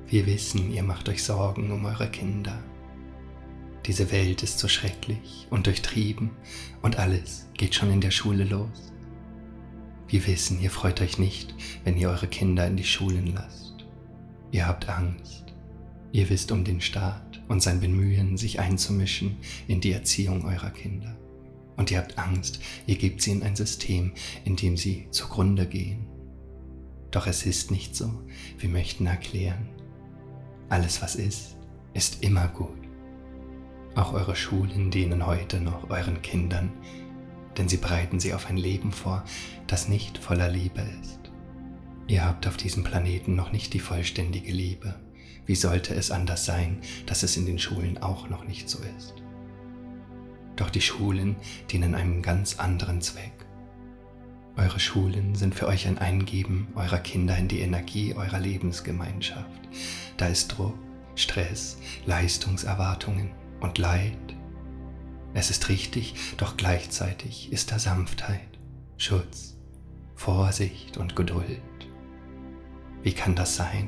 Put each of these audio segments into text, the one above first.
Wir wissen, ihr macht euch Sorgen um eure Kinder. Diese Welt ist so schrecklich und durchtrieben und alles geht schon in der Schule los. Wir wissen, ihr freut euch nicht, wenn ihr eure Kinder in die Schulen lasst. Ihr habt Angst. Ihr wisst um den Staat und sein Bemühen, sich einzumischen in die Erziehung eurer Kinder. Und ihr habt Angst, ihr gebt sie in ein System, in dem sie zugrunde gehen. Doch es ist nicht so. Wir möchten erklären, alles was ist immer gut. Auch eure Schulen dienen heute noch euren Kindern, denn sie bereiten sie auf ein Leben vor, das nicht voller Liebe ist. Ihr habt auf diesem Planeten noch nicht die vollständige Liebe. Wie sollte es anders sein, dass es in den Schulen auch noch nicht so ist? Doch die Schulen dienen einem ganz anderen Zweck. Eure Schulen sind für euch ein Eingeben eurer Kinder in die Energie eurer Lebensgemeinschaft. Da ist Druck, Stress, Leistungserwartungen und Leid. Es ist richtig, doch gleichzeitig ist da Sanftheit, Schutz, Vorsicht und Geduld. Wie kann das sein?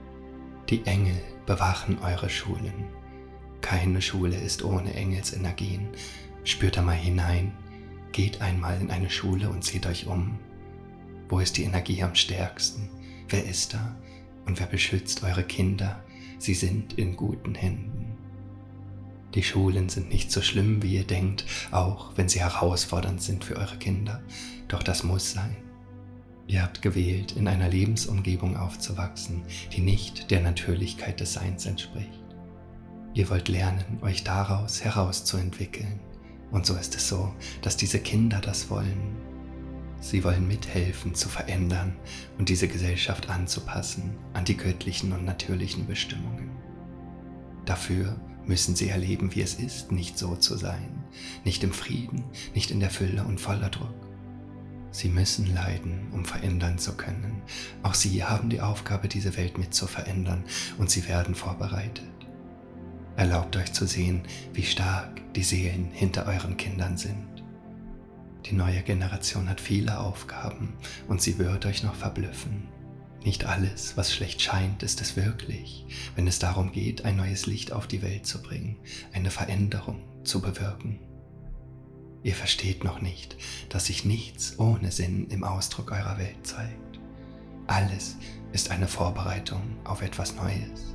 Die Engel bewachen eure Schulen. Keine Schule ist ohne Engelsenergien. Spürt da mal hinein, geht einmal in eine Schule und seht euch um. Wo ist die Energie am stärksten? Wer ist da? Und wer beschützt eure Kinder? Sie sind in guten Händen. Die Schulen sind nicht so schlimm, wie ihr denkt, auch wenn sie herausfordernd sind für eure Kinder. Doch das muss sein. Ihr habt gewählt, in einer Lebensumgebung aufzuwachsen, die nicht der Natürlichkeit des Seins entspricht. Ihr wollt lernen, euch daraus herauszuentwickeln. Und so ist es so, dass diese Kinder das wollen. Sie wollen mithelfen, zu verändern und diese Gesellschaft anzupassen an die göttlichen und natürlichen Bestimmungen. Dafür müssen sie erleben, wie es ist, nicht so zu sein, nicht im Frieden, nicht in der Fülle und voller Druck. Sie müssen leiden, um verändern zu können. Auch sie haben die Aufgabe, diese Welt mit zu verändern, und sie werden vorbereitet. Erlaubt euch zu sehen, wie stark die Seelen hinter euren Kindern sind. Die neue Generation hat viele Aufgaben und sie wird euch noch verblüffen. Nicht alles, was schlecht scheint, ist es wirklich, wenn es darum geht, ein neues Licht auf die Welt zu bringen, eine Veränderung zu bewirken. Ihr versteht noch nicht, dass sich nichts ohne Sinn im Ausdruck eurer Welt zeigt. Alles ist eine Vorbereitung auf etwas Neues.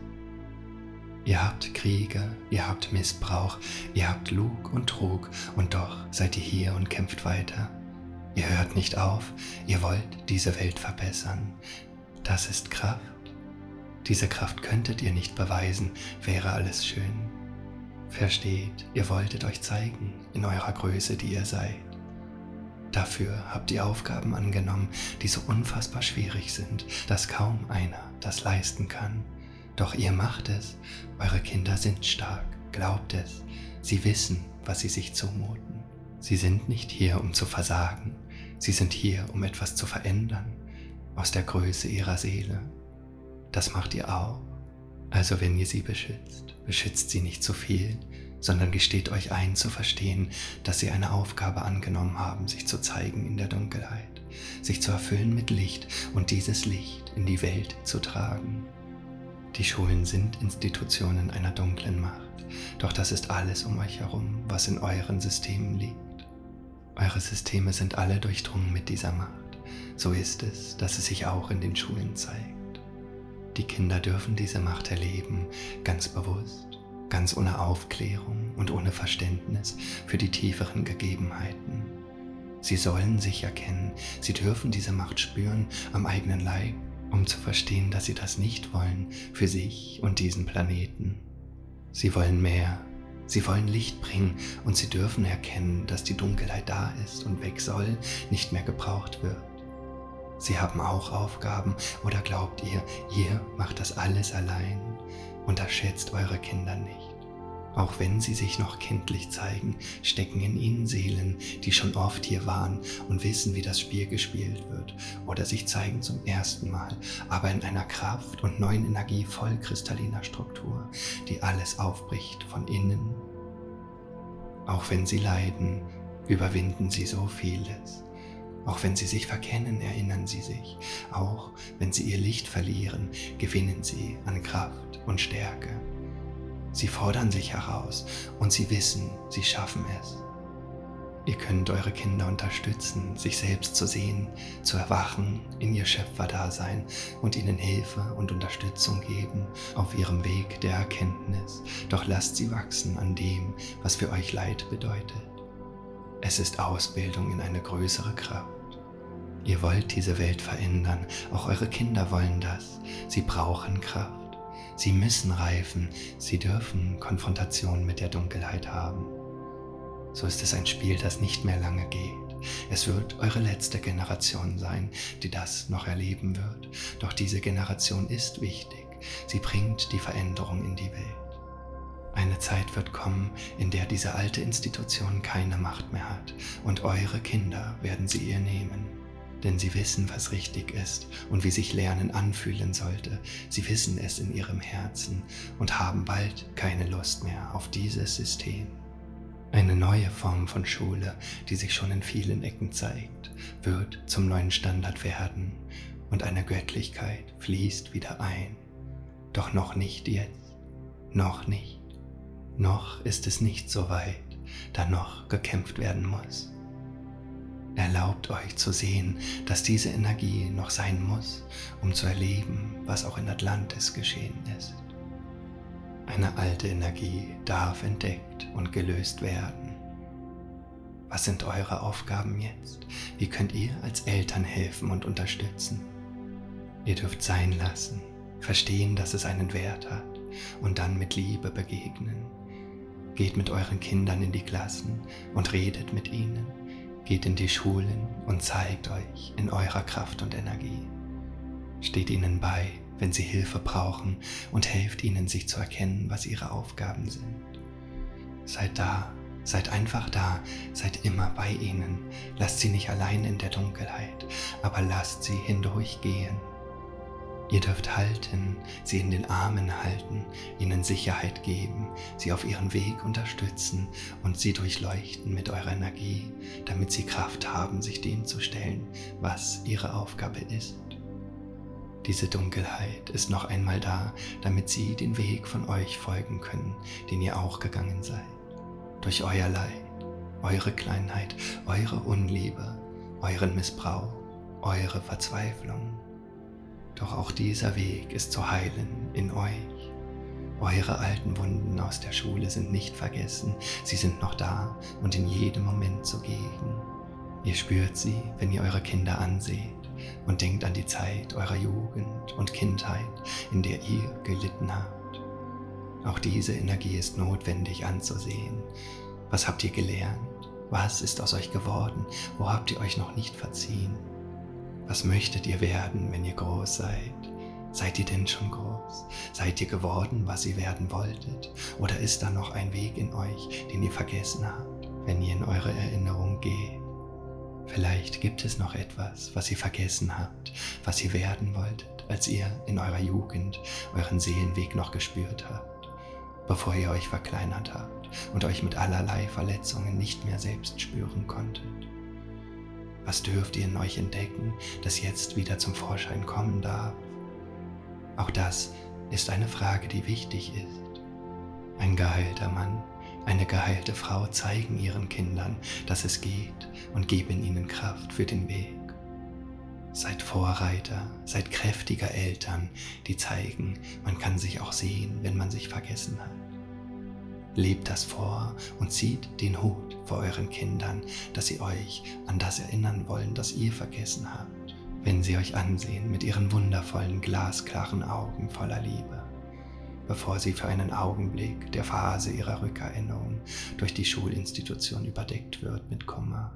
Ihr habt Kriege, ihr habt Missbrauch, ihr habt Lug und Trug und doch seid ihr hier und kämpft weiter. Ihr hört nicht auf, ihr wollt diese Welt verbessern. Das ist Kraft. Diese Kraft könntet ihr nicht beweisen, wäre alles schön. Versteht, ihr wolltet euch zeigen in eurer Größe, die ihr seid. Dafür habt ihr Aufgaben angenommen, die so unfassbar schwierig sind, dass kaum einer das leisten kann. Doch ihr macht es, eure Kinder sind stark, glaubt es, sie wissen, was sie sich zumuten. Sie sind nicht hier, um zu versagen, sie sind hier, um etwas zu verändern, aus der Größe ihrer Seele. Das macht ihr auch. Also wenn ihr sie beschützt, beschützt sie nicht zu viel, sondern gesteht euch ein zu verstehen, dass sie eine Aufgabe angenommen haben, sich zu zeigen in der Dunkelheit, sich zu erfüllen mit Licht und dieses Licht in die Welt zu tragen. Die Schulen sind Institutionen einer dunklen Macht, doch das ist alles um euch herum, was in euren Systemen liegt. Eure Systeme sind alle durchdrungen mit dieser Macht. So ist es, dass es sich auch in den Schulen zeigt. Die Kinder dürfen diese Macht erleben, ganz bewusst, ganz ohne Aufklärung und ohne Verständnis für die tieferen Gegebenheiten. Sie sollen sich erkennen, sie dürfen diese Macht spüren am eigenen Leib, um zu verstehen, dass sie das nicht wollen für sich und diesen Planeten. Sie wollen mehr, sie wollen Licht bringen und sie dürfen erkennen, dass die Dunkelheit da ist und weg soll, nicht mehr gebraucht wird. Sie haben auch Aufgaben, oder glaubt ihr macht das alles allein? Unterschätzt eure Kinder nicht. Auch wenn sie sich noch kindlich zeigen, stecken in ihnen Seelen, die schon oft hier waren und wissen, wie das Spiel gespielt wird, oder sich zeigen zum ersten Mal, aber in einer Kraft und neuen Energie voll kristalliner Struktur, die alles aufbricht von innen. Auch wenn sie leiden, überwinden sie so vieles. Auch wenn sie sich verkennen, erinnern sie sich. Auch wenn sie ihr Licht verlieren, gewinnen sie an Kraft und Stärke. Sie fordern sich heraus und sie wissen, sie schaffen es. Ihr könnt eure Kinder unterstützen, sich selbst zu sehen, zu erwachen in ihr Schöpferdasein und ihnen Hilfe und Unterstützung geben auf ihrem Weg der Erkenntnis. Doch lasst sie wachsen an dem, was für euch Leid bedeutet. Es ist Ausbildung in eine größere Kraft. Ihr wollt diese Welt verändern, auch eure Kinder wollen das. Sie brauchen Kraft. Sie müssen reifen, sie dürfen Konfrontation mit der Dunkelheit haben. So ist es ein Spiel, das nicht mehr lange geht. Es wird eure letzte Generation sein, die das noch erleben wird. Doch diese Generation ist wichtig. Sie bringt die Veränderung in die Welt. Eine Zeit wird kommen, in der diese alte Institution keine Macht mehr hat und eure Kinder werden sie ihr nehmen. Denn sie wissen, was richtig ist und wie sich Lernen anfühlen sollte. Sie wissen es in ihrem Herzen und haben bald keine Lust mehr auf dieses System. Eine neue Form von Schule, die sich schon in vielen Ecken zeigt, wird zum neuen Standard werden und eine Göttlichkeit fließt wieder ein. Doch noch nicht jetzt, noch nicht. Noch ist es nicht so weit, da noch gekämpft werden muss. Erlaubt euch zu sehen, dass diese Energie noch sein muss, um zu erleben, was auch in Atlantis geschehen ist. Eine alte Energie darf entdeckt und gelöst werden. Was sind eure Aufgaben jetzt? Wie könnt ihr als Eltern helfen und unterstützen? Ihr dürft sein lassen, verstehen, dass es einen Wert hat und dann mit Liebe begegnen. Geht mit euren Kindern in die Klassen und redet mit ihnen. Geht in die Schulen und zeigt euch in eurer Kraft und Energie. Steht ihnen bei, wenn sie Hilfe brauchen und helft ihnen, sich zu erkennen, was ihre Aufgaben sind. Seid da, seid einfach da, seid immer bei ihnen. Lasst sie nicht allein in der Dunkelheit, aber lasst sie hindurchgehen. Ihr dürft halten, sie in den Armen halten, ihnen Sicherheit geben, sie auf ihren Weg unterstützen und sie durchleuchten mit eurer Energie, damit sie Kraft haben, sich dem zu stellen, was ihre Aufgabe ist. Diese Dunkelheit ist noch einmal da, damit sie den Weg von euch folgen können, den ihr auch gegangen seid. Durch euer Leid, eure Kleinheit, eure Unliebe, euren Missbrauch, eure Verzweiflung. Doch auch dieser Weg ist zu heilen in euch. Eure alten Wunden aus der Schule sind nicht vergessen, sie sind noch da und in jedem Moment zugegen. Ihr spürt sie, wenn ihr eure Kinder anseht und denkt an die Zeit eurer Jugend und Kindheit, in der ihr gelitten habt. Auch diese Energie ist notwendig anzusehen. Was habt ihr gelernt? Was ist aus euch geworden? Wo habt ihr euch noch nicht verziehen? Was möchtet ihr werden, wenn ihr groß seid? Seid ihr denn schon groß? Seid ihr geworden, was ihr werden wolltet? Oder ist da noch ein Weg in euch, den ihr vergessen habt, wenn ihr in eure Erinnerung geht? Vielleicht gibt es noch etwas, was ihr vergessen habt, was ihr werden wolltet, als ihr in eurer Jugend euren Seelenweg noch gespürt habt, bevor ihr euch verkleinert habt und euch mit allerlei Verletzungen nicht mehr selbst spüren konntet. Was dürft ihr in euch entdecken, das jetzt wieder zum Vorschein kommen darf? Auch das ist eine Frage, die wichtig ist. Ein geheilter Mann, eine geheilte Frau zeigen ihren Kindern, dass es geht und geben ihnen Kraft für den Weg. Seid Vorreiter, seid kräftiger Eltern, die zeigen, man kann sich auch sehen, wenn man sich vergessen hat. Lebt das vor und zieht den Hut vor euren Kindern, dass sie euch an das erinnern wollen, das ihr vergessen habt, wenn sie euch ansehen mit ihren wundervollen, glasklaren Augen voller Liebe, bevor sie für einen Augenblick der Phase ihrer Rückerinnerung durch die Schulinstitution überdeckt wird mit Kummer.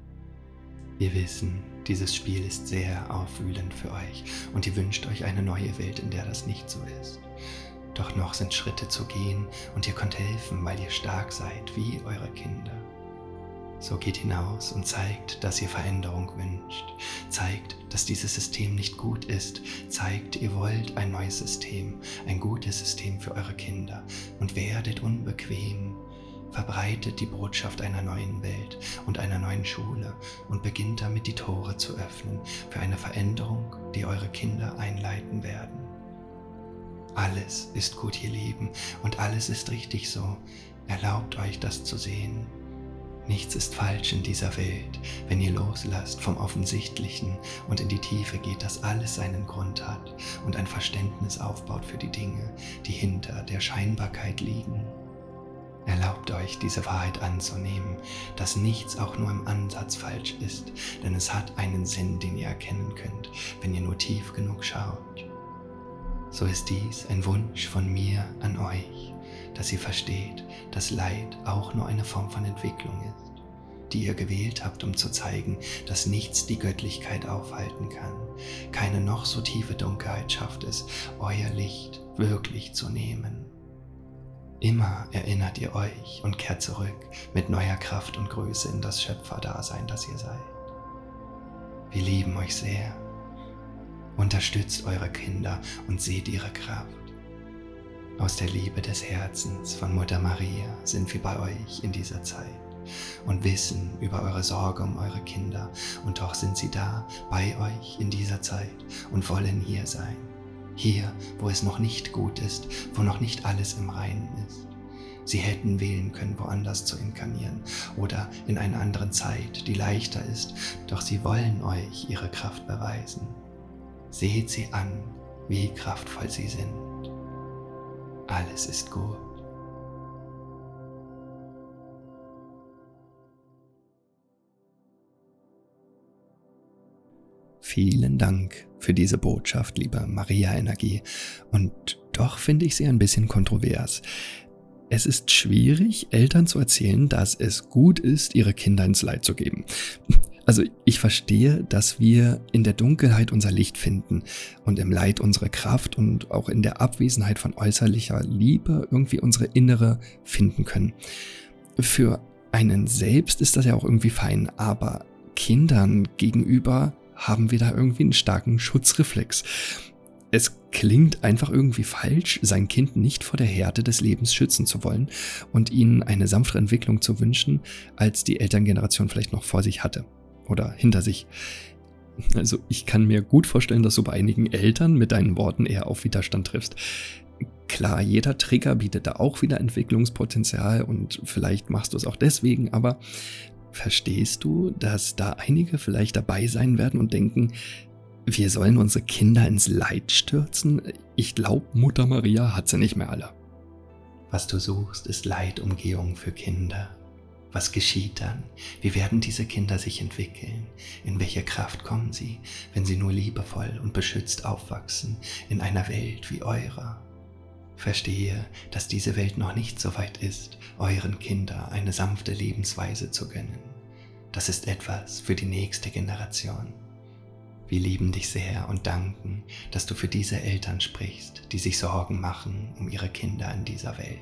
Wir wissen, dieses Spiel ist sehr aufwühlend für euch und ihr wünscht euch eine neue Welt, in der das nicht so ist. Doch noch sind Schritte zu gehen und ihr könnt helfen, weil ihr stark seid wie eure Kinder. So geht hinaus und zeigt, dass ihr Veränderung wünscht. Zeigt, dass dieses System nicht gut ist. Zeigt, ihr wollt ein neues System, ein gutes System für eure Kinder und werdet unbequem. Verbreitet die Botschaft einer neuen Welt und einer neuen Schule und beginnt damit, die Tore zu öffnen für eine Veränderung, die eure Kinder einleiten werden. Alles ist gut, ihr Lieben, und alles ist richtig so. Erlaubt euch, das zu sehen. Nichts ist falsch in dieser Welt, wenn ihr loslasst vom Offensichtlichen und in die Tiefe geht, dass alles seinen Grund hat und ein Verständnis aufbaut für die Dinge, die hinter der Scheinbarkeit liegen. Erlaubt euch, diese Wahrheit anzunehmen, dass nichts auch nur im Ansatz falsch ist, denn es hat einen Sinn, den ihr erkennen könnt, wenn ihr nur tief genug schaut. So ist dies ein Wunsch von mir an euch, dass ihr versteht, dass Leid auch nur eine Form von Entwicklung ist, die ihr gewählt habt, um zu zeigen, dass nichts die Göttlichkeit aufhalten kann. Keine noch so tiefe Dunkelheit schafft es, euer Licht wirklich zu nehmen. Immer erinnert ihr euch und kehrt zurück mit neuer Kraft und Größe in das Schöpferdasein, das ihr seid. Wir lieben euch sehr. Unterstützt eure Kinder und seht ihre Kraft. Aus der Liebe des Herzens von Mutter Maria sind wir bei euch in dieser Zeit und wissen über eure Sorge um eure Kinder, und doch sind sie da bei euch in dieser Zeit und wollen hier sein. Hier, wo es noch nicht gut ist, wo noch nicht alles im Reinen ist. Sie hätten wählen können, woanders zu inkarnieren oder in einer anderen Zeit, die leichter ist, doch sie wollen euch ihre Kraft beweisen. Seht sie an, wie kraftvoll sie sind. Alles ist gut. Vielen Dank für diese Botschaft, liebe Maria-Energie. Und doch finde ich sie ein bisschen kontrovers. Es ist schwierig, Eltern zu erzählen, dass es gut ist, ihre Kinder ins Leid zu geben. Also ich verstehe, dass wir in der Dunkelheit unser Licht finden und im Leid unsere Kraft und auch in der Abwesenheit von äußerlicher Liebe irgendwie unsere innere finden können. Für einen selbst ist das ja auch irgendwie fein, aber Kindern gegenüber haben wir da irgendwie einen starken Schutzreflex. Es klingt einfach irgendwie falsch, sein Kind nicht vor der Härte des Lebens schützen zu wollen und ihnen eine sanftere Entwicklung zu wünschen, als die Elterngeneration vielleicht noch vor sich hatte oder hinter sich. Also ich kann mir gut vorstellen, dass du bei einigen Eltern mit deinen Worten eher auf Widerstand triffst. Klar, jeder Trigger bietet da auch wieder Entwicklungspotenzial und vielleicht machst du es auch deswegen, aber verstehst du, dass da einige vielleicht dabei sein werden und denken, wir sollen unsere Kinder ins Leid stürzen? Ich glaube, Mutter Maria hat sie nicht mehr alle. Was du suchst, ist Leidumgehung für Kinder. Was geschieht dann? Wie werden diese Kinder sich entwickeln? In welche Kraft kommen sie, wenn sie nur liebevoll und beschützt aufwachsen in einer Welt wie eurer? Verstehe, dass diese Welt noch nicht so weit ist, euren Kindern eine sanfte Lebensweise zu gönnen. Das ist etwas für die nächste Generation. Wir lieben dich sehr und danken, dass du für diese Eltern sprichst, die sich Sorgen machen um ihre Kinder in dieser Welt.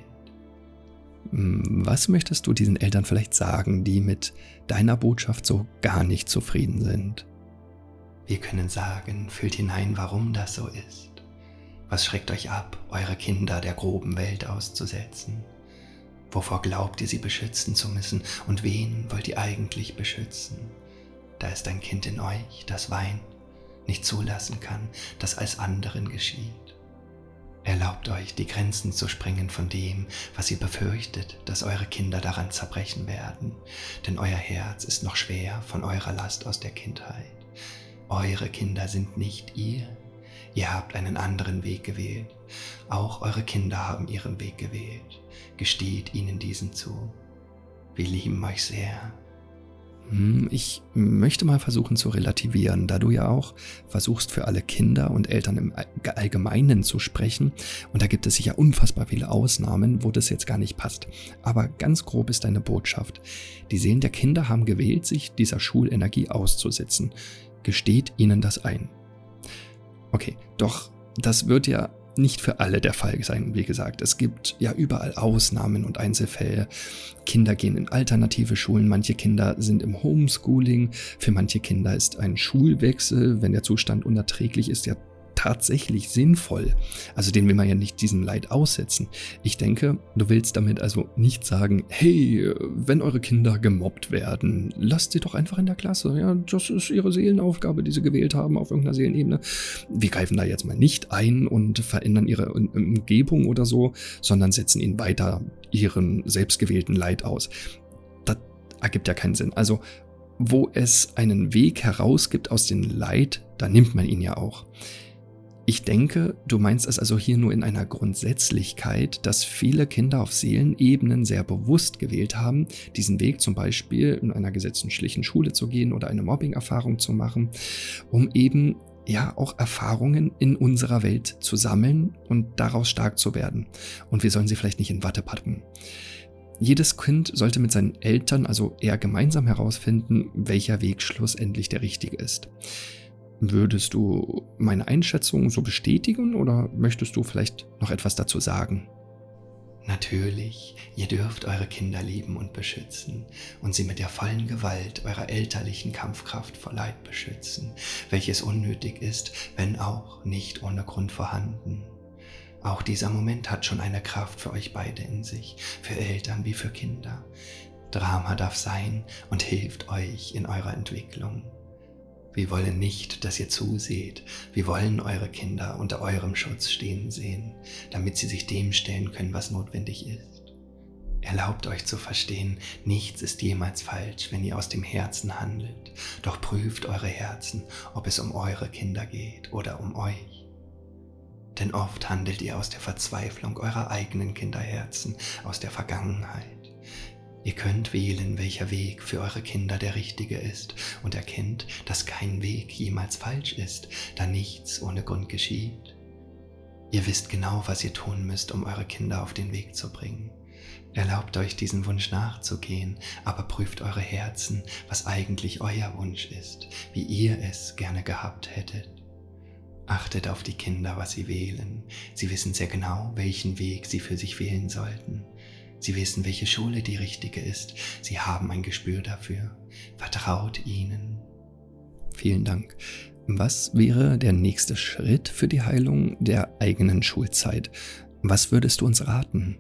Was möchtest du diesen Eltern vielleicht sagen, die mit deiner Botschaft so gar nicht zufrieden sind? Wir können sagen, fühlt hinein, warum das so ist. Was schreckt euch ab, eure Kinder der groben Welt auszusetzen? Wovor glaubt ihr, sie beschützen zu müssen und wen wollt ihr eigentlich beschützen? Da ist ein Kind in euch, das weint, nicht zulassen kann, dass als anderen geschieht. Erlaubt euch, die Grenzen zu sprengen von dem, was ihr befürchtet, dass eure Kinder daran zerbrechen werden, denn euer Herz ist noch schwer von eurer Last aus der Kindheit. Eure Kinder sind nicht ihr. Ihr habt einen anderen Weg gewählt. Auch eure Kinder haben ihren Weg gewählt. Gesteht ihnen diesen zu. Wir lieben euch sehr. Ich möchte mal versuchen zu relativieren, da du ja auch versuchst, für alle Kinder und Eltern im Allgemeinen zu sprechen. Und da gibt es sicher unfassbar viele Ausnahmen, wo das jetzt gar nicht passt. Aber ganz grob ist deine Botschaft. Die Seelen der Kinder haben gewählt, sich dieser Schulenergie auszusetzen. Gesteht ihnen das ein. Okay, doch das wird ja nicht für alle der Fall sein, wie gesagt. Es gibt ja überall Ausnahmen und Einzelfälle. Kinder gehen in alternative Schulen, manche Kinder sind im Homeschooling, für manche Kinder ist ein Schulwechsel, wenn der Zustand unerträglich ist, ja tatsächlich sinnvoll. Also den will man ja nicht diesem Leid aussetzen. Ich denke, du willst damit also nicht sagen, hey, wenn eure Kinder gemobbt werden, lasst sie doch einfach in der Klasse. Ja, das ist ihre Seelenaufgabe, die sie gewählt haben auf irgendeiner Seelenebene. Wir greifen da jetzt mal nicht ein und verändern ihre Umgebung oder so, sondern setzen ihnen weiter ihren selbstgewählten Leid aus. Das ergibt ja keinen Sinn. Also wo es einen Weg heraus gibt aus dem Leid, da nimmt man ihn ja auch. Ich denke, du meinst es also hier nur in einer Grundsätzlichkeit, dass viele Kinder auf Seelenebenen sehr bewusst gewählt haben, diesen Weg zum Beispiel in einer gesetzten schlichen Schule zu gehen oder eine Mobbing-Erfahrung zu machen, um eben ja auch Erfahrungen in unserer Welt zu sammeln und daraus stark zu werden. Und wir sollen sie vielleicht nicht in Watte packen. Jedes Kind sollte mit seinen Eltern also eher gemeinsam herausfinden, welcher Weg schlussendlich der richtige ist. Würdest du meine Einschätzung so bestätigen oder möchtest du vielleicht noch etwas dazu sagen? Natürlich, ihr dürft eure Kinder lieben und beschützen und sie mit der vollen Gewalt eurer elterlichen Kampfkraft vor Leid beschützen, welches unnötig ist, wenn auch nicht ohne Grund vorhanden. Auch dieser Moment hat schon eine Kraft für euch beide in sich, für Eltern wie für Kinder. Drama darf sein und hilft euch in eurer Entwicklung. Wir wollen nicht, dass ihr zuseht. Wir wollen eure Kinder unter eurem Schutz stehen sehen, damit sie sich dem stellen können, was notwendig ist. Erlaubt euch zu verstehen, nichts ist jemals falsch, wenn ihr aus dem Herzen handelt. Doch prüft eure Herzen, ob es um eure Kinder geht oder um euch. Denn oft handelt ihr aus der Verzweiflung eurer eigenen Kinderherzen, aus der Vergangenheit. Ihr könnt wählen, welcher Weg für eure Kinder der richtige ist und erkennt, dass kein Weg jemals falsch ist, da nichts ohne Grund geschieht. Ihr wisst genau, was ihr tun müsst, um eure Kinder auf den Weg zu bringen. Erlaubt euch, diesen Wunsch nachzugehen, aber prüft eure Herzen, was eigentlich euer Wunsch ist, wie ihr es gerne gehabt hättet. Achtet auf die Kinder, was sie wählen. Sie wissen sehr genau, welchen Weg sie für sich wählen sollten. Sie wissen, welche Schule die richtige ist. Sie haben ein Gespür dafür. Vertraut ihnen. Vielen Dank. Was wäre der nächste Schritt für die Heilung der eigenen Schulzeit? Was würdest du uns raten?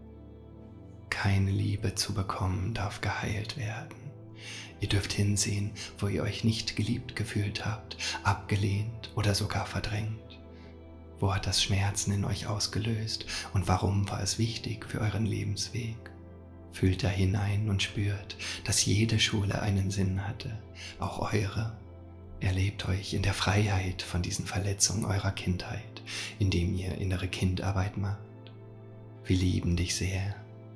Keine Liebe zu bekommen darf geheilt werden. Ihr dürft hinsehen, wo ihr euch nicht geliebt gefühlt habt, abgelehnt oder sogar verdrängt. Wo hat das Schmerzen in euch ausgelöst und warum war es wichtig für euren Lebensweg? Fühlt da hinein und spürt, dass jede Schule einen Sinn hatte, auch eure. Erlebt euch in der Freiheit von diesen Verletzungen eurer Kindheit, indem ihr innere Kindarbeit macht. Wir lieben dich sehr.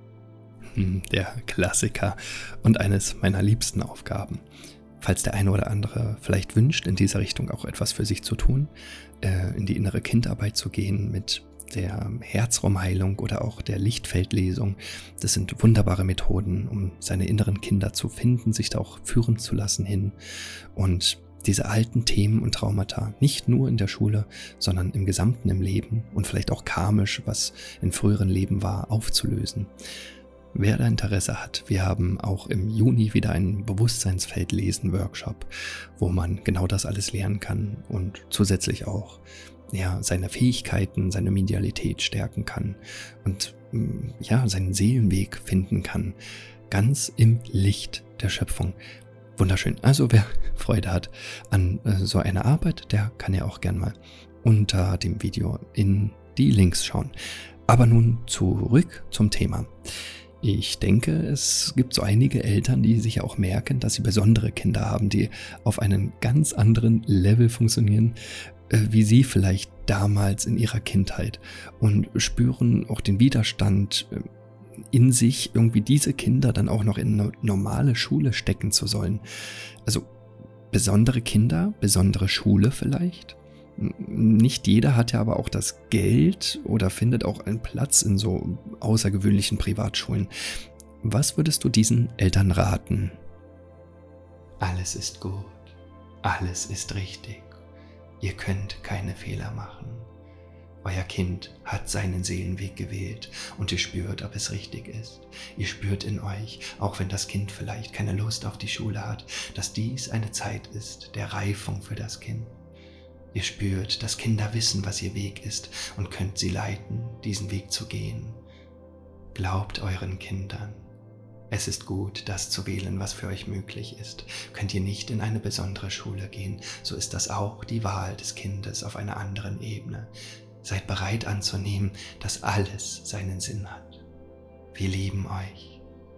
Der Klassiker und eines meiner liebsten Aufgaben. Falls der eine oder andere vielleicht wünscht, in dieser Richtung auch etwas für sich zu tun, in die innere Kindarbeit zu gehen mit der Herzraumheilung oder auch der Lichtfeldlesung. Das sind wunderbare Methoden, um seine inneren Kinder zu finden, sich da auch führen zu lassen hin und diese alten Themen und Traumata nicht nur in der Schule, sondern im Gesamten im Leben und vielleicht auch karmisch, was in früheren Leben war, aufzulösen. Wer da Interesse hat, wir haben auch im Juni wieder einen Bewusstseinsfeld-Lesen-Workshop, wo man genau das alles lernen kann und zusätzlich auch seine Fähigkeiten, seine Medialität stärken kann und seinen Seelenweg finden kann, ganz im Licht der Schöpfung. Wunderschön. Also wer Freude hat an so einer Arbeit, der kann ja auch gern mal unter dem Video in die Links schauen. Aber nun zurück zum Thema. Ich denke, es gibt so einige Eltern, die sich auch merken, dass sie besondere Kinder haben, die auf einem ganz anderen Level funktionieren, wie sie vielleicht damals in ihrer Kindheit und spüren auch den Widerstand in sich, irgendwie diese Kinder dann auch noch in eine normale Schule stecken zu sollen. Also besondere Kinder, besondere Schule vielleicht. Nicht jeder hat ja aber auch das Geld oder findet auch einen Platz in so außergewöhnlichen Privatschulen. Was würdest du diesen Eltern raten? Alles ist gut. Alles ist richtig. Ihr könnt keine Fehler machen. Euer Kind hat seinen Seelenweg gewählt und ihr spürt, ob es richtig ist. Ihr spürt in euch, auch wenn das Kind vielleicht keine Lust auf die Schule hat, dass dies eine Zeit ist der Reifung für das Kind. Ihr spürt, dass Kinder wissen, was ihr Weg ist und könnt sie leiten, diesen Weg zu gehen. Glaubt euren Kindern. Es ist gut, das zu wählen, was für euch möglich ist. Könnt ihr nicht in eine besondere Schule gehen, so ist das auch die Wahl des Kindes auf einer anderen Ebene. Seid bereit anzunehmen, dass alles seinen Sinn hat. Wir lieben euch.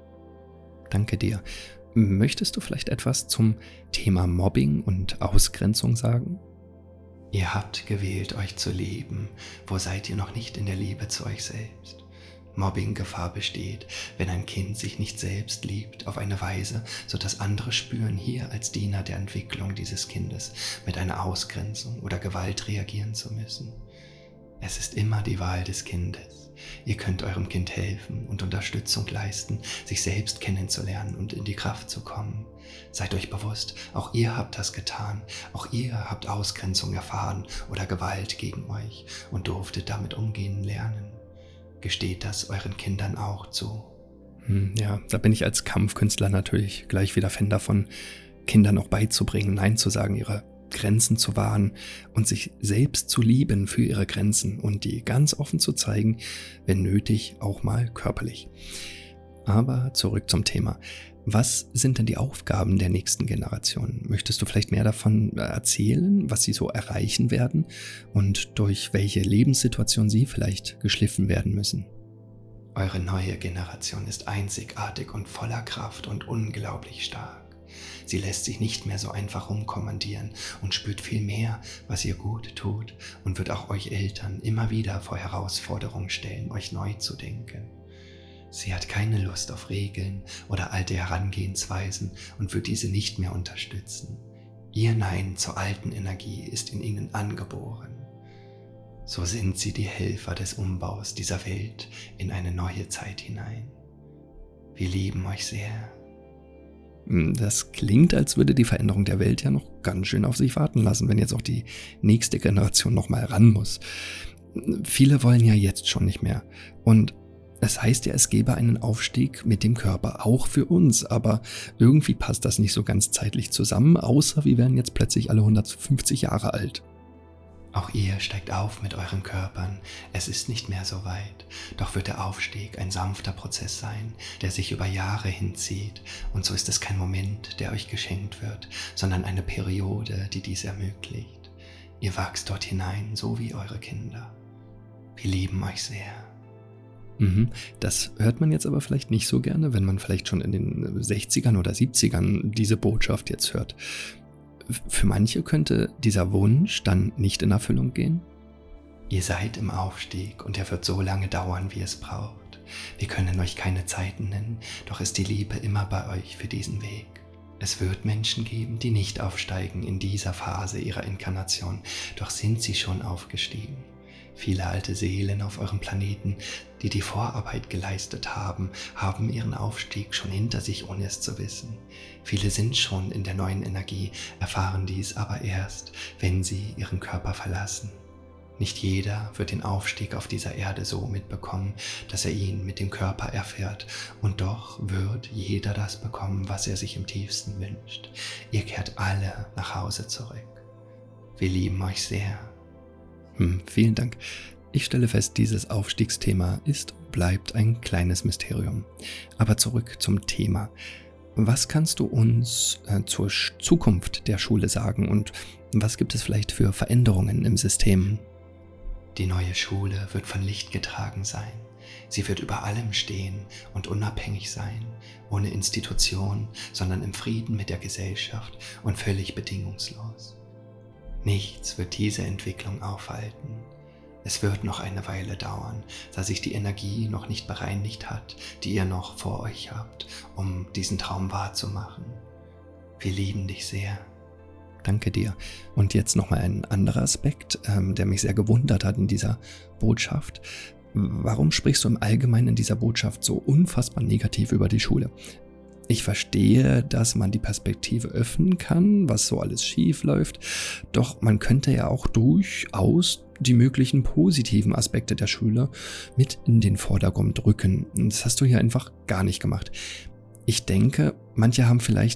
Danke dir. Möchtest du vielleicht etwas zum Thema Mobbing und Ausgrenzung sagen? Ihr habt gewählt, euch zu lieben. Wo seid ihr noch nicht in der Liebe zu euch selbst? Mobbing-Gefahr besteht, wenn ein Kind sich nicht selbst liebt, auf eine Weise, sodass andere spüren, hier als Diener der Entwicklung dieses Kindes mit einer Ausgrenzung oder Gewalt reagieren zu müssen. Es ist immer die Wahl des Kindes. Ihr könnt eurem Kind helfen und Unterstützung leisten, sich selbst kennenzulernen und in die Kraft zu kommen. Seid euch bewusst, auch ihr habt das getan, auch ihr habt Ausgrenzung erfahren oder Gewalt gegen euch und durftet damit umgehen lernen. Gesteht das euren Kindern auch zu? Ja, da bin ich als Kampfkünstler natürlich gleich wieder Fan davon, Kindern auch beizubringen, Nein zu sagen, ihre Grenzen zu wahren und sich selbst zu lieben für ihre Grenzen und die ganz offen zu zeigen, wenn nötig, auch mal körperlich. Aber zurück zum Thema. Was sind denn die Aufgaben der nächsten Generation? Möchtest du vielleicht mehr davon erzählen, was sie so erreichen werden und durch welche Lebenssituation sie vielleicht geschliffen werden müssen? Eure neue Generation ist einzigartig und voller Kraft und unglaublich stark. Sie lässt sich nicht mehr so einfach rumkommandieren und spürt viel mehr, was ihr gut tut und wird auch euch Eltern immer wieder vor Herausforderungen stellen, euch neu zu denken. Sie hat keine Lust auf Regeln oder alte Herangehensweisen und wird diese nicht mehr unterstützen. Ihr Nein zur alten Energie ist in ihnen angeboren. So sind sie die Helfer des Umbaus dieser Welt in eine neue Zeit hinein. Wir lieben euch sehr. Das klingt, als würde die Veränderung der Welt ja noch ganz schön auf sich warten lassen, wenn jetzt auch die nächste Generation nochmal ran muss. Viele wollen ja jetzt schon nicht mehr. Und es heißt ja, es gäbe einen Aufstieg mit dem Körper, auch für uns, aber irgendwie passt das nicht so ganz zeitlich zusammen, außer wir werden jetzt plötzlich alle 150 Jahre alt. Auch ihr steigt auf mit euren Körpern, es ist nicht mehr so weit, doch wird der Aufstieg ein sanfter Prozess sein, der sich über Jahre hinzieht, und so ist es kein Moment, der euch geschenkt wird, sondern eine Periode, die dies ermöglicht. Ihr wachst dort hinein, so wie eure Kinder. Wir lieben euch sehr. Das hört man jetzt aber vielleicht nicht so gerne, wenn man vielleicht schon in den 60ern oder 70ern diese Botschaft jetzt hört. Für manche könnte dieser Wunsch dann nicht in Erfüllung gehen? Ihr seid im Aufstieg und er wird so lange dauern, wie es braucht. Wir können euch keine Zeiten nennen, doch ist die Liebe immer bei euch für diesen Weg. Es wird Menschen geben, die nicht aufsteigen in dieser Phase ihrer Inkarnation, doch sind sie schon aufgestiegen. Viele alte Seelen auf eurem Planeten, die die Vorarbeit geleistet haben, haben ihren Aufstieg schon hinter sich, ohne es zu wissen. Viele sind schon in der neuen Energie, erfahren dies aber erst, wenn sie ihren Körper verlassen. Nicht jeder wird den Aufstieg auf dieser Erde so mitbekommen, dass er ihn mit dem Körper erfährt, und doch wird jeder das bekommen, was er sich im tiefsten wünscht. Ihr kehrt alle nach Hause zurück. Wir lieben euch sehr. Vielen Dank. Ich stelle fest, dieses Aufstiegsthema ist und bleibt ein kleines Mysterium. Aber zurück zum Thema. Was kannst du uns zur Zukunft der Schule sagen und was gibt es vielleicht für Veränderungen im System? Die neue Schule wird von Licht getragen sein. Sie wird über allem stehen und unabhängig sein, ohne Institution, sondern im Frieden mit der Gesellschaft und völlig bedingungslos. Nichts wird diese Entwicklung aufhalten. Es wird noch eine Weile dauern, da sich die Energie noch nicht bereinigt hat, die ihr noch vor euch habt, um diesen Traum wahrzumachen. Wir lieben dich sehr. Danke dir. Und jetzt nochmal ein anderer Aspekt, der mich sehr gewundert hat in dieser Botschaft. Warum sprichst du im Allgemeinen in dieser Botschaft so unfassbar negativ über die Schule? Ich verstehe, dass man die Perspektive öffnen kann, was so alles schief läuft, doch man könnte ja auch durchaus die möglichen positiven Aspekte der Schule mit in den Vordergrund rücken. Und das hast du hier einfach gar nicht gemacht. Ich denke, manche haben vielleicht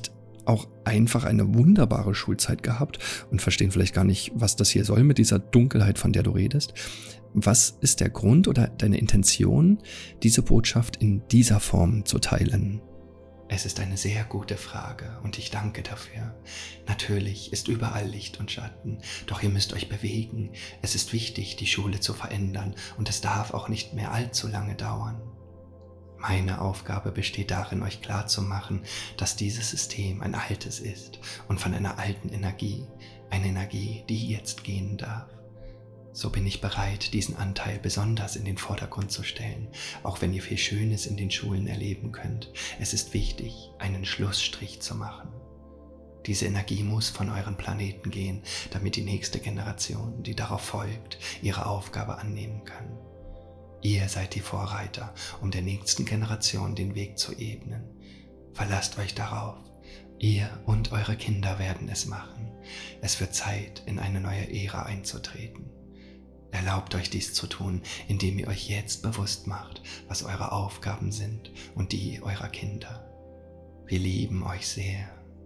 auch einfach eine wunderbare Schulzeit gehabt und verstehen vielleicht gar nicht, was das hier soll mit dieser Dunkelheit, von der du redest. Was ist der Grund oder deine Intention, diese Botschaft in dieser Form zu teilen? Es ist eine sehr gute Frage und ich danke dafür. Natürlich ist überall Licht und Schatten, doch ihr müsst euch bewegen. Es ist wichtig, die Schule zu verändern und es darf auch nicht mehr allzu lange dauern. Meine Aufgabe besteht darin, euch klarzumachen, dass dieses System ein altes ist und von einer alten Energie, eine Energie, die jetzt gehen darf. So bin ich bereit, diesen Anteil besonders in den Vordergrund zu stellen, auch wenn ihr viel Schönes in den Schulen erleben könnt. Es ist wichtig, einen Schlussstrich zu machen. Diese Energie muss von euren Planeten gehen, damit die nächste Generation, die darauf folgt, ihre Aufgabe annehmen kann. Ihr seid die Vorreiter, um der nächsten Generation den Weg zu ebnen. Verlasst euch darauf. Ihr und eure Kinder werden es machen. Es wird Zeit, in eine neue Ära einzutreten. Erlaubt euch dies zu tun, indem ihr euch jetzt bewusst macht, was eure Aufgaben sind und die eurer Kinder. Wir lieben euch sehr.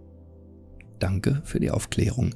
Danke für die Aufklärung.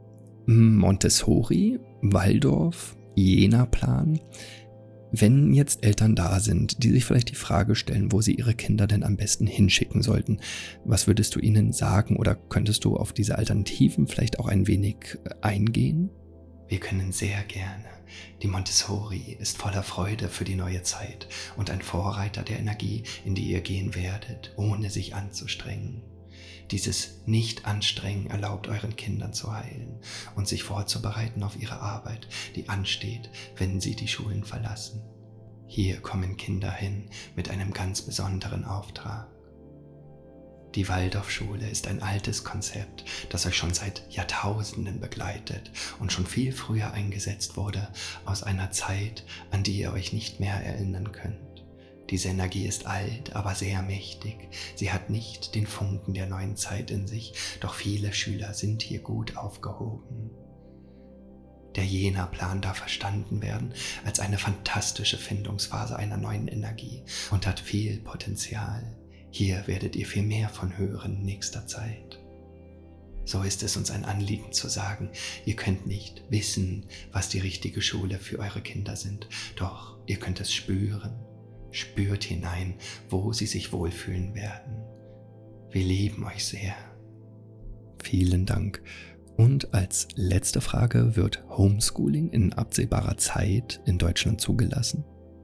Montessori, Waldorf, Jena-Plan. Wenn jetzt Eltern da sind, die sich vielleicht die Frage stellen, wo sie ihre Kinder denn am besten hinschicken sollten, was würdest du ihnen sagen oder könntest du auf diese Alternativen vielleicht auch ein wenig eingehen? Wir können sehr gerne. Die Montessori ist voller Freude für die neue Zeit und ein Vorreiter der Energie, in die ihr gehen werdet, ohne sich anzustrengen. Dieses Nicht-Anstrengen erlaubt euren Kindern zu heilen und sich vorzubereiten auf ihre Arbeit, die ansteht, wenn sie die Schulen verlassen. Hier kommen Kinder hin mit einem ganz besonderen Auftrag. Die Waldorfschule ist ein altes Konzept, das euch schon seit Jahrtausenden begleitet und schon viel früher eingesetzt wurde, aus einer Zeit, an die ihr euch nicht mehr erinnern könnt. Diese Energie ist alt, aber sehr mächtig. Sie hat nicht den Funken der neuen Zeit in sich, doch viele Schüler sind hier gut aufgehoben. Der Jena-Plan darf verstanden werden als eine fantastische Findungsphase einer neuen Energie und hat viel Potenzial. Hier werdet ihr viel mehr von hören in nächster Zeit. So ist es uns ein Anliegen zu sagen, ihr könnt nicht wissen, was die richtige Schule für eure Kinder sind, doch ihr könnt es spüren. Spürt hinein, wo sie sich wohlfühlen werden. Wir lieben euch sehr. Vielen Dank. Und als letzte Frage, wird Homeschooling in absehbarer Zeit in Deutschland zugelassen?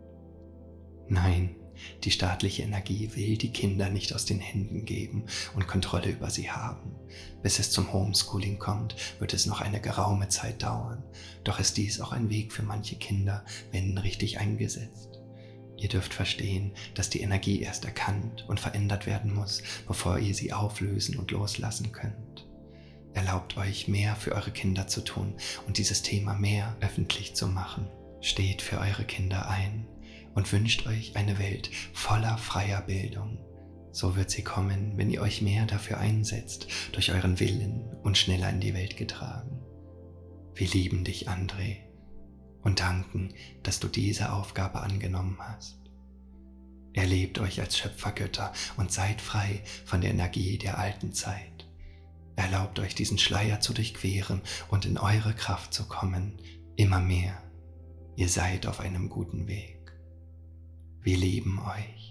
Nein. Die staatliche Energie will die Kinder nicht aus den Händen geben und Kontrolle über sie haben. Bis es zum Homeschooling kommt, wird es noch eine geraume Zeit dauern. Doch ist dies auch ein Weg für manche Kinder, wenn richtig eingesetzt. Ihr dürft verstehen, dass die Energie erst erkannt und verändert werden muss, bevor ihr sie auflösen und loslassen könnt. Erlaubt euch, mehr für eure Kinder zu tun und dieses Thema mehr öffentlich zu machen. Steht für eure Kinder ein und wünscht euch eine Welt voller freier Bildung. So wird sie kommen, wenn ihr euch mehr dafür einsetzt, durch euren Willen und schneller in die Welt getragen. Wir lieben dich, André, und danken, dass du diese Aufgabe angenommen hast. Erlebt euch als Schöpfergötter und seid frei von der Energie der alten Zeit. Erlaubt euch, diesen Schleier zu durchqueren und in eure Kraft zu kommen, immer mehr. Ihr seid auf einem guten Weg. Wir lieben euch.